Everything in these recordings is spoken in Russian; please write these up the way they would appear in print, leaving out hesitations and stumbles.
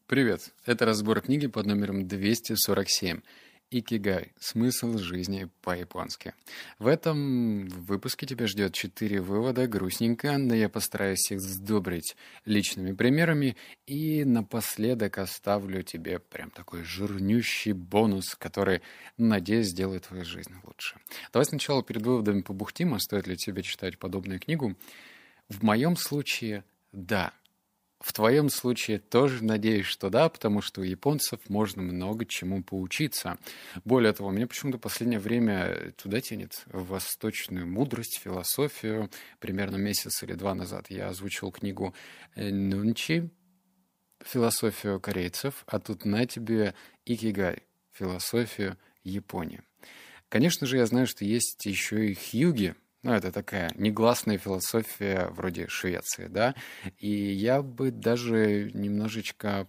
Привет! Это разбор книги под номером 247 «Икигай. Смысл жизни по-японски». В этом выпуске тебя ждет 4 вывода, грустненько, но я постараюсь их сдобрить личными примерами, и напоследок оставлю тебе прям такой жирнющий бонус, который, надеюсь, сделает твою жизнь лучше. Давай сначала перед выводами побухтим, а стоит ли тебе читать подобную книгу. В моем случае – да. В твоем случае тоже надеюсь, что да, потому что у японцев можно много чему поучиться. Более того, меня почему-то в последнее время туда тянет, в восточную мудрость, философию. Примерно месяц или два назад я озвучил книгу Нунчи, философию корейцев, а тут на тебе Икигай, философию Японии. Конечно же, я знаю, что есть еще и хьюги. Ну, это такая негласная философия вроде Швеции, да. И я бы даже немножечко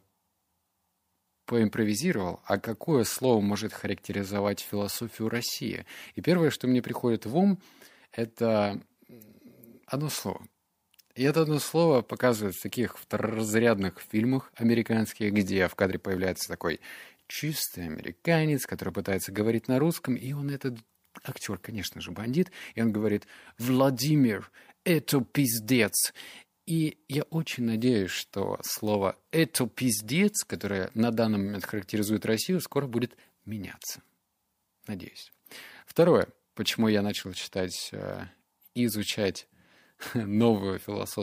поимпровизировал, а какое слово может характеризовать философию России? И первое, что мне приходит в ум, это одно слово. И это одно слово показывают в таких второразрядных фильмах американских, где в кадре появляется такой чистый американец, который пытается говорить на русском, и он этот актер, конечно же, бандит, и он говорит: «Владимир, это пиздец». И я очень надеюсь, что слово «это пиздец», которое на данный момент характеризует Россию, скоро будет меняться. Надеюсь. Второе, почему я начал читать и изучать новую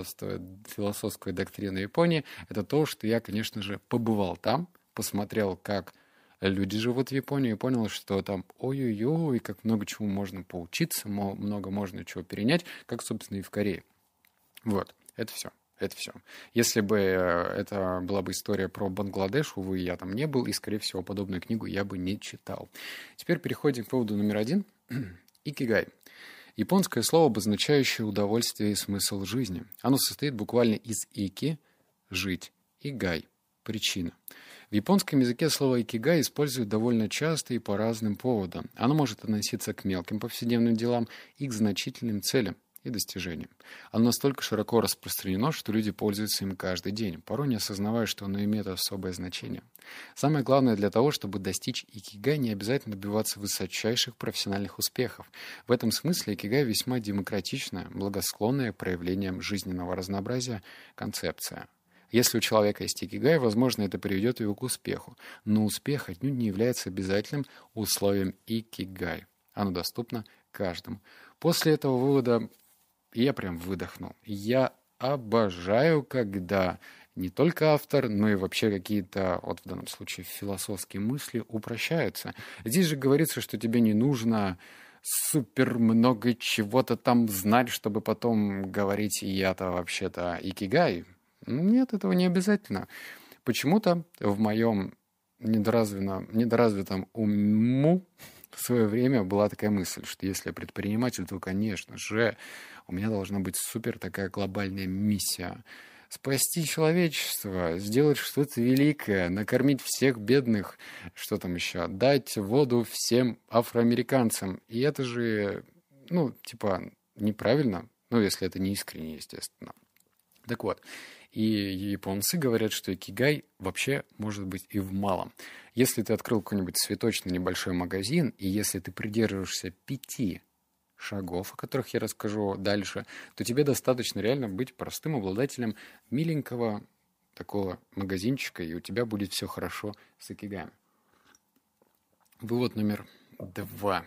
философскую доктрину Японии, это то, что я, конечно же, побывал там, посмотрел, как люди живут в Японии, и понял, что там ой-ой-ой, как много чего можно поучиться, много можно чего перенять, как, собственно, и в Корее. Вот, это все. Это все. Если бы это была бы история про Бангладеш, увы, я там не был, и, скорее всего, подобную книгу я бы не читал. Теперь переходим к поводу номер 1. Икигай. Японское слово, обозначающее удовольствие и смысл жизни. Оно состоит буквально из ики – жить и гай – причина. В японском языке слово «икигай» используют довольно часто и по разным поводам. Оно может относиться к мелким повседневным делам и к значительным целям и достижениям. Оно настолько широко распространено, что люди пользуются им каждый день, порой не осознавая, что оно имеет особое значение. Самое главное, для того, чтобы достичь икигай, не обязательно добиваться высочайших профессиональных успехов. В этом смысле икигай весьма демократичная, благосклонная к проявлениям жизненного разнообразия концепция. Если у человека есть икигай, возможно, это приведет его к успеху. Но успех отнюдь не является обязательным условием икигай. Оно доступно каждому. После этого вывода я прям выдохнул. Я обожаю, когда не только автор, но и вообще какие-то, вот в данном случае, философские мысли упрощаются. Здесь же говорится, что тебе не нужно супер много чего-то там знать, чтобы потом говорить: «я-то вообще-то икигай». Нет, этого не обязательно. Почему-то в моем недоразвитом уму в свое время была такая мысль, что если я предприниматель, то, конечно же, у меня должна быть супер такая глобальная миссия. Спасти человечество, сделать что-то великое, накормить всех бедных, что там еще, дать воду всем афроамериканцам. И это же, неправильно, если это не искренне, естественно. Так вот, и японцы говорят, что икигай вообще может быть и в малом. Если ты открыл какой-нибудь цветочный небольшой магазин, и если ты придерживаешься 5 шагов, о которых я расскажу дальше, то тебе достаточно реально быть простым обладателем миленького такого магазинчика, и у тебя будет все хорошо с икигаем. Вывод номер 2.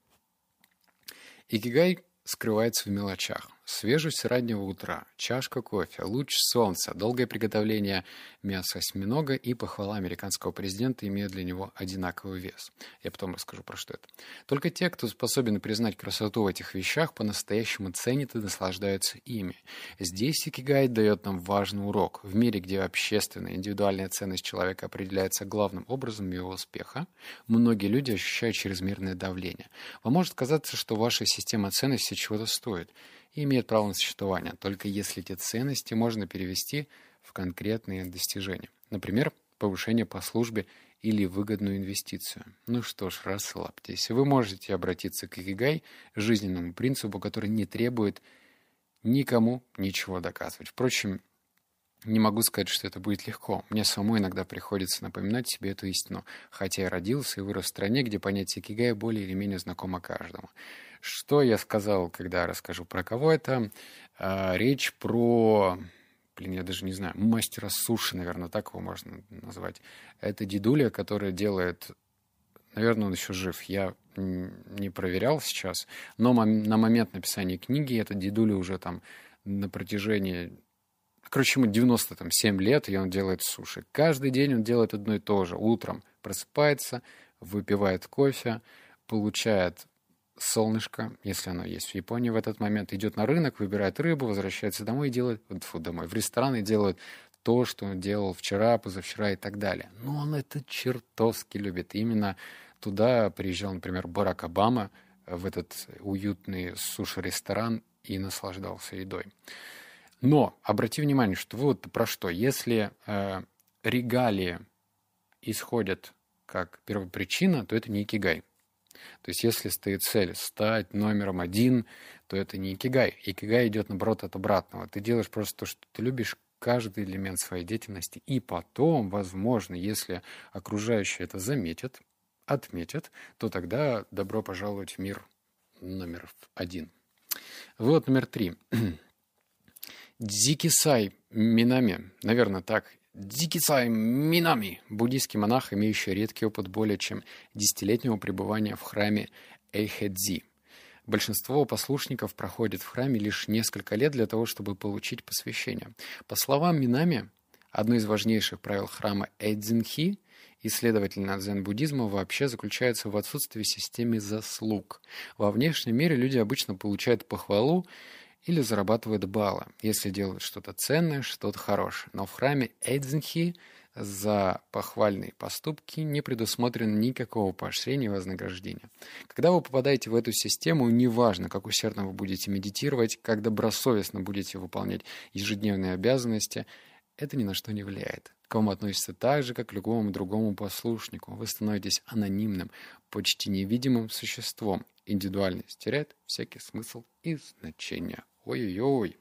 Икигай скрывается в мелочах. Свежесть раннего утра, чашка кофе, луч солнца, долгое приготовление мяса осьминога и похвала американского президента имеют для него одинаковый вес. Я потом расскажу, про что это. Только те, кто способен признать красоту в этих вещах, по-настоящему ценят и наслаждаются ими. Здесь икигай дает нам важный урок. В мире, где общественная, индивидуальная ценность человека определяется главным образом его успеха, многие люди ощущают чрезмерное давление. Вам может казаться, что ваша система ценностей чего-то стоит и имеет право на существование, только если эти ценности можно перевести в конкретные достижения. Например, повышение по службе или выгодную инвестицию. Ну что ж, расслабьтесь. Вы можете обратиться к икигай, жизненному принципу, который не требует никому ничего доказывать. Впрочем, Не могу сказать, что это будет легко. Мне самому иногда приходится напоминать себе эту истину, хотя я родился и вырос в стране, где понятие икигай более или менее знакомо каждому. Что я сказал, когда расскажу про кого это? Речь про... Блин, я даже не знаю. Мастера суши, наверное, так его можно назвать. Это дедуля, который делает... Наверное, он еще жив. Я не проверял сейчас. Но на момент написания книги этот дедуля уже там на протяжении... Короче, ему 97 лет, и он делает суши. Каждый день он делает одно и то же. Утром просыпается, выпивает кофе, получает солнышко, если оно есть в Японии в этот момент, идет на рынок, выбирает рыбу, возвращается домой и делает... домой, в ресторан и делает то, что он делал вчера, позавчера и так далее. Но он это чертовски любит. Именно туда приезжал, например, Барак Обама, в этот уютный суши-ресторан и наслаждался едой. Но обрати внимание, что вот про что. Если регалии исходят как первопричина, то это не икигай. То есть если стоит цель стать номером один, то это не икигай. Икигай идет, наоборот, от обратного. Ты делаешь просто то, что ты любишь, каждый элемент своей деятельности. И потом, возможно, если окружающие это заметят, отметят, то тогда добро пожаловать в мир номер один. Вывод номер 3. Дзикисай Минами, наверное, так. Дзикисай Минами, буддийский монах, имеющий редкий опыт более чем 10-летнего пребывания в храме Эйхэдзи. Большинство послушников проходит в храме лишь несколько лет для того, чтобы получить посвящение. По словам Минами, одно из важнейших правил храма Эйдзинхи и, следовательно, дзен-буддизма вообще заключается в отсутствии системы заслуг. Во внешнем мире люди обычно получают похвалу или зарабатывают баллы, если делают что-то ценное, что-то хорошее. Но в храме Эйдзинхи за похвальные поступки не предусмотрено никакого поощрения и вознаграждения. Когда вы попадаете в эту систему, неважно, как усердно вы будете медитировать, как добросовестно будете выполнять ежедневные обязанности, это ни на что не влияет. К вам относится так же, как к любому другому послушнику. Вы становитесь анонимным, почти невидимым существом. Индивидуальность теряет всякий смысл и значение. Ой-ой-ой.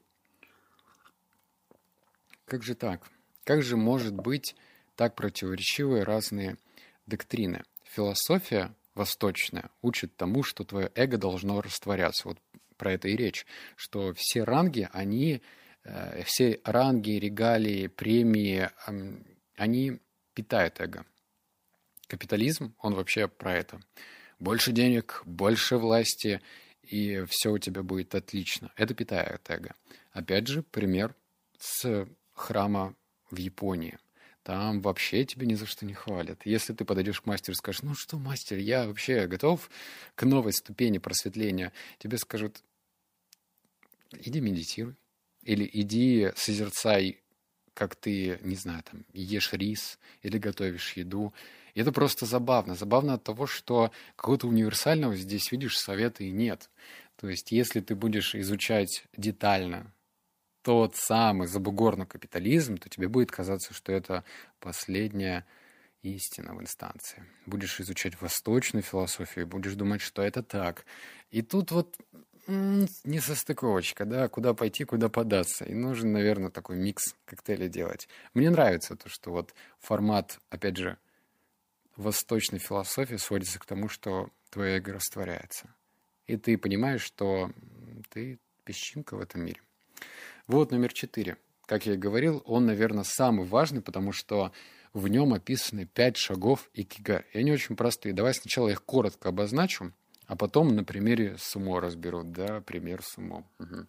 Как же так? Как же может быть так противоречивые разные доктрины? Философия восточная учит тому, что твое эго должно растворяться. Вот про это и речь. Что все ранги, все ранги, регалии, премии, они питают эго. Капитализм, он вообще про это. Больше денег, больше власти, и все у тебя будет отлично. Это питает эго. Опять же, пример с храма в Японии. Там вообще тебя ни за что не хвалят. Если ты подойдешь к мастеру и скажешь, ну что, мастер, я вообще готов к новой ступени просветления, тебе скажут, иди медитируй. Или иди созерцай, как ты, не знаю, там, ешь рис или готовишь еду. И это просто забавно. Забавно от того, что какого-то универсального здесь, видишь, совета и нет. То есть, если ты будешь изучать детально тот самый забугорный капитализм, то тебе будет казаться, что это последняя истина в инстанции. Будешь изучать восточную философию, будешь думать, что это так. И тут вот несостыковочка, да, куда пойти, куда податься. И нужен, наверное, такой микс коктейля делать. Мне нравится то, что вот формат, опять же, восточной философии сводится к тому, что твое эго растворяется. И ты понимаешь, что ты песчинка в этом мире. Вот номер 4. Как я и говорил, он, наверное, самый важный, потому что в нем описаны 5 шагов икигай. И они очень простые. Давай сначала их коротко обозначу, а потом на примере сумо разберу. Да, пример сумо. Угу.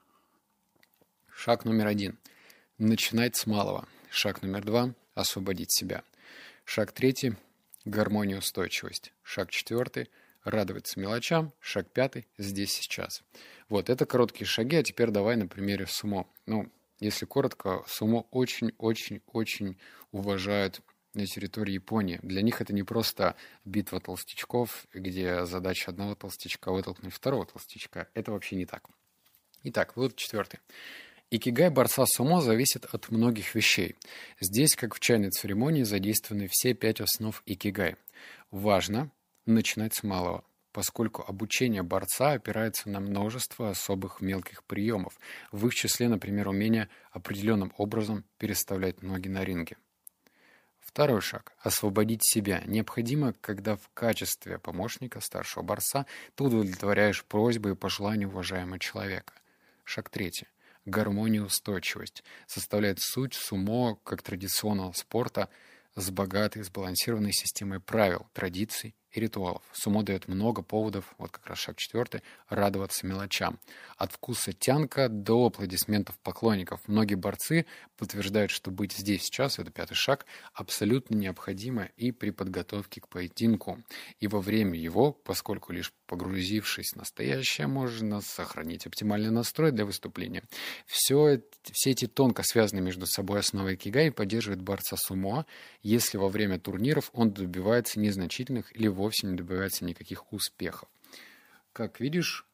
Шаг номер 1. Начинать с малого. Шаг номер 2. Освободить себя. Шаг 3. Гармония и устойчивость. Шаг 4. Радоваться мелочам. Шаг 5. Здесь сейчас. Вот, это короткие шаги, а теперь давай на примере сумо. Ну, если коротко, сумо очень-очень-очень уважают на территории Японии. Для них это не просто битва толстячков, где задача одного толстячка вытолкнуть второго толстячка. Это вообще не так. Итак, вывод 4. Икигай борца сумо зависит от многих вещей. Здесь, как в чайной церемонии, задействованы все 5 основ икигай. Важно начинать с малого. поскольку обучение борца опирается на множество особых мелких приемов, в их числе, например, умение определенным образом переставлять ноги на ринге. Второй шаг – освободить себя. Необходимо, когда в качестве помощника старшего борца ты удовлетворяешь просьбы и пожелания уважаемого человека. Шаг третий. Гармония и устойчивость составляет суть сумо как традиционного спорта с богатой, сбалансированной системой правил, традиций и ритуалов. Сумо дает много поводов, вот как раз шаг 4, радоваться мелочам. От вкуса тянка до аплодисментов поклонников. Многие борцы подтверждают, что быть здесь сейчас, это 5-й шаг, абсолютно необходимо и при подготовке к поединку. И во время его, поскольку лишь погрузившись в настоящее, можно сохранить оптимальный настрой для выступления. Все эти тонко связанные между собой основы икигай поддерживают борца сумо, если во время турниров он добивается незначительных или вовсе не добивается никаких успехов. Как видишь,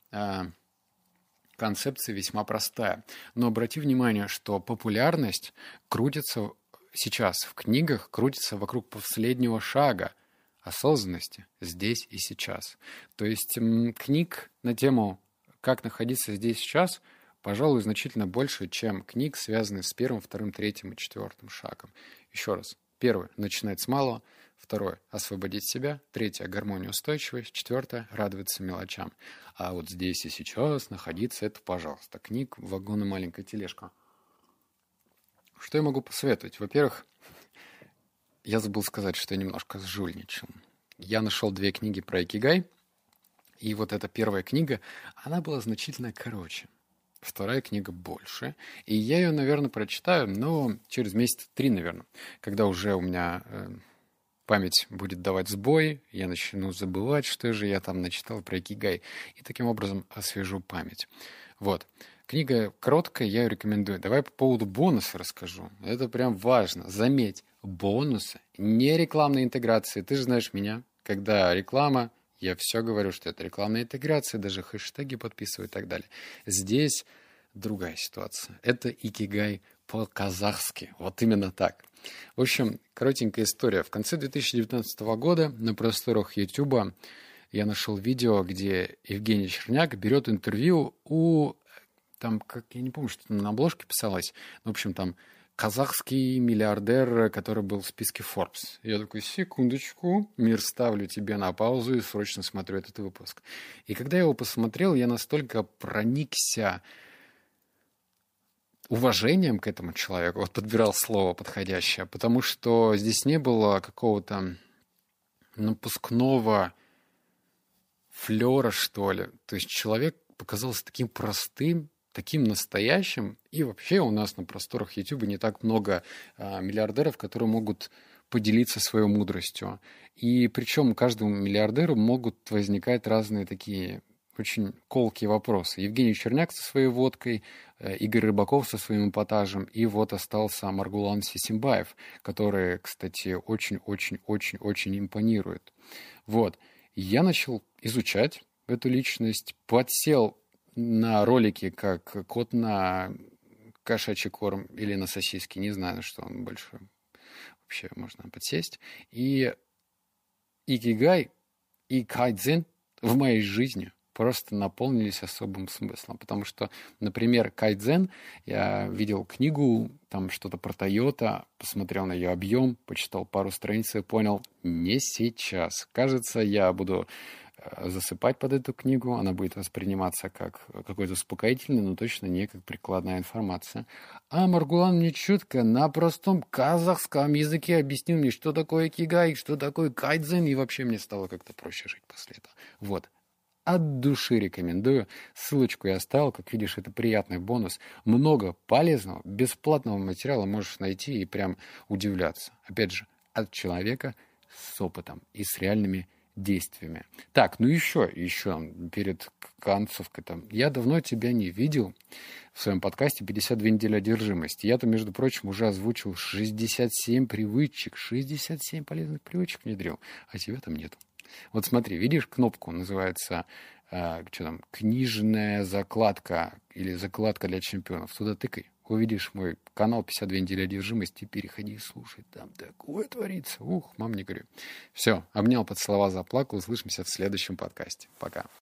концепция весьма простая. Но обрати внимание, что популярность крутится сейчас в книгах, крутится вокруг последнего шага осознанности здесь и сейчас. То есть книг на тему «Как находиться здесь и сейчас» пожалуй, значительно больше, чем книг, связанных с 1, 2, 3 и 4 шагом. Еще раз. 1. Начинать с малого. 2. Освободить себя. 3. Гармония, устойчивость. 4. Радоваться мелочам. А вот здесь и сейчас находиться — это, пожалуйста, книг «Вагон и маленькая тележка». Что я могу посоветовать? Во-первых, я забыл сказать, что я немножко сжульничал. Я нашел 2 книги про икигай, и вот эта первая книга, она была значительно короче. Вторая книга больше. И я ее, наверное, прочитаю, но через месяца 3, наверное, когда уже у меня память будет давать сбой, я начну забывать, что же я там начитал про икигай, и таким образом освежу память. Вот. Книга короткая, я ее рекомендую. Давай по поводу бонуса расскажу. Это прям важно. Заметь, бонусы, не рекламные интеграции. Ты же знаешь меня, когда реклама... Я все говорю, что это рекламная интеграция, даже хэштеги подписываю и так далее. Здесь другая ситуация. Это икигай по-казахски. Вот именно так. В общем, коротенькая история. В конце 2019 года на просторах YouTube я нашел видео, где Евгений Черняк берет интервью у... Там, как я не помню, что там на обложке писалось. В общем, там казахский миллиардер, который был в списке Forbes. Я такой, секундочку, мир, ставлю тебе на паузу и срочно смотрю этот выпуск. И когда я его посмотрел, я настолько проникся уважением к этому человеку, вот подбирал слово подходящее, потому что здесь не было какого-то напускного флера, что ли. То есть человек показался таким простым, таким настоящим. И вообще у нас на просторах YouTube не так много миллиардеров, которые могут поделиться своей мудростью. И причем каждому миллиардеру могут возникать разные такие очень колкие вопросы. Евгений Черняк со своей водкой, Игорь Рыбаков со своим эпатажем, и вот остался Маргулан Сисимбаев, который, кстати, очень-очень-очень-очень импонирует. Вот. Я начал изучать эту личность, подсел на ролики, как кот на кошачий корм или на сосиски, не знаю, на что он больше вообще можно подсесть. И икигай и кайдзен в моей жизни просто наполнились особым смыслом. Потому что, например, кайдзен, я видел книгу, там что-то про Тойота, посмотрел на ее объем, почитал пару страниц и понял, не сейчас. Кажется, я буду засыпать под эту книгу, она будет восприниматься как какой-то успокоительный, но точно не как прикладная информация. А Маргулан мне четко на простом казахском языке объяснил мне, что такое икигай, что такое кайдзен, и вообще мне стало как-то проще жить после этого. Вот. От души рекомендую. Ссылочку я оставил. Как видишь, это приятный бонус. Много полезного, бесплатного материала можешь найти и прям удивляться. Опять же, от человека с опытом и с реальными действиями. Так, ну еще перед концовкой там. Я давно тебя не видел в своем подкасте «52 недели одержимости». Я-то, между прочим, уже озвучил 67 привычек, 67 полезных привычек внедрил, а тебя там нету. Вот смотри, видишь кнопку, называется книжная закладка или закладка для чемпионов. Туда тыкай. увидишь мой канал 52 недели одержимости, переходи и слушай. Там такое творится. Ух, мам, не горю. Все, обнял, поцеловал, заплакал. Услышимся в следующем подкасте. Пока.